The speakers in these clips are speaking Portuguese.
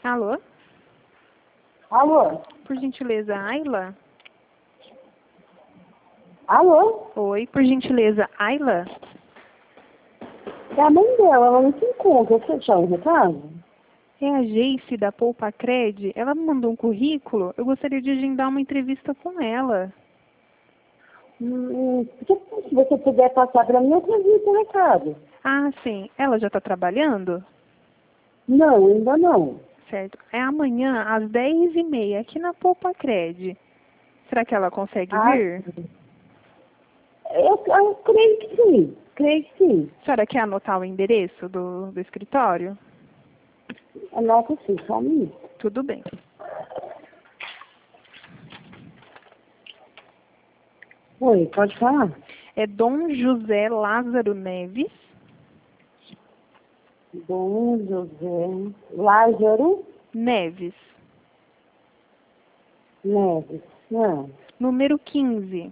Alô? Alô? Por gentileza, Ayla? Alô? Oi, por gentileza, Ayla? É a mãe dela, ela não se encontra. Você deixar um recado? É a Geice da Poupa Cred. Ela me mandou um currículo. Eu gostaria de agendar uma entrevista com ela. Se você puder passar para mim, eu transmito o recado. Ah, sim. Ela já está trabalhando? Não, ainda não. Certo. É amanhã, às 10h30, aqui na Poupa Cred. Será que ela consegue Ah, vir? eu creio que sim. Creio que sim. A senhora quer anotar o endereço do escritório? Anota sim, só um minuto. Tudo bem. Oi, pode falar? É Dom José Lázaro Neves, Dom José Lázaro Neves, Neves. Não, número 15.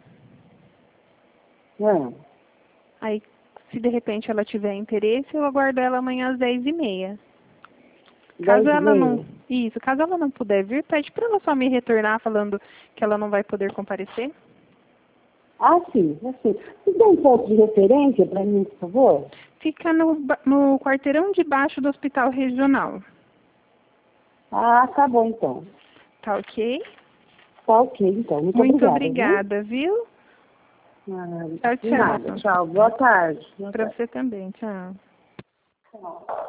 não. Aí, se de repente ela tiver interesse, eu aguardo ela amanhã às 10h30. Caso ela não... 10h30. Isso, caso ela não puder vir, pede para ela só me retornar falando que ela não vai poder comparecer. Ah, sim, assim. Você dá um ponto de referência para mim, por favor? Fica no quarteirão de baixo do Hospital Regional. Ah, tá bom então. Tá ok? Tá ok, então. Muito Muito obrigada, viu? obrigada, viu? Ah, Tchau, de nada. tchau. Tchau. Boa tarde. Boa Para tarde. você também, tchau. Tchau.